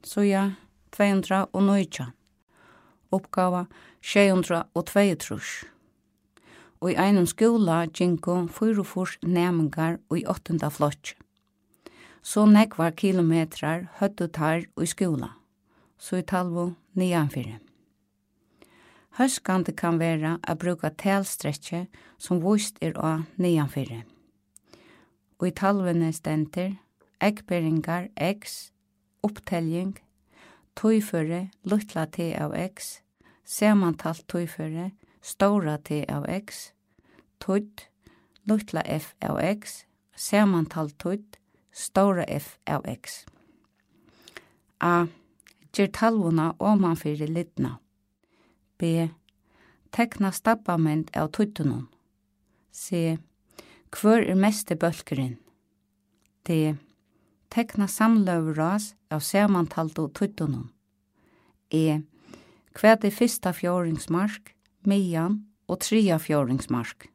Soja 219. Uppgava 622. Og I einum skóla ginko 44 nemingar i 8. flokk. Så nekvar kilometrar høttu tar i skóla, så I talvu nianfyrir. Høskande kan vera a bruka telstrekje som vist av nianfyrir. Og I talvene stenter eggberingar x, uppteljing, tøyføre, luttla t av x, samantalt tøyføre, stora t av x, tøyd, luttla f av x, samantalt tøyd, stora f av x. A. Ger talvuna omanfyrir lidna. B. Tekna stappament av tøytunum. C. Kvør meste bølgeren? D. Tekna samløvras av samantalt og tøytunum. E. Hva fyrsta fjoringsmark, mian og tria fjoringsmark?